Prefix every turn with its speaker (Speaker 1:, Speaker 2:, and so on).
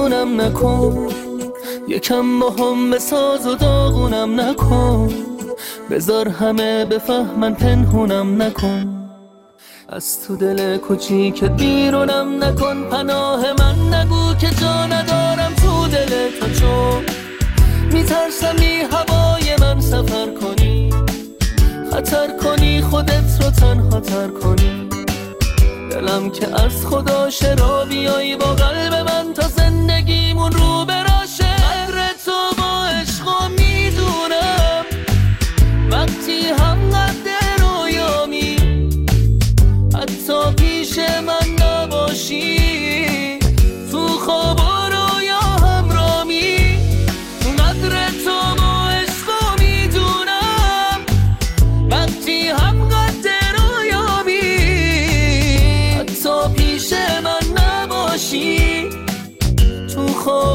Speaker 1: بیرونم نکن، یکم با هم بساز و داغونم نکن، بذار همه بفهمن پنهونم نکن، از تو دل کوچیکت بیرونم نکن، پناه من نگو که جا ندارم تو دل تو، چون میترسم بی هوای من سفر کنی، خطر کنی خودت رو تنها تر کنی، دلم که از خدا شرا بیایی با قلب من تا زندگیمون رو براشه. قدر تو با عشقا میدونم وقتی هم قد رویامی، حتی پیش من نباشی تو خواب و رویا همرامی. قدر تو با عشقا میدونم وقتی هم قد رویامی، حتی پیش من نباشی تو خواب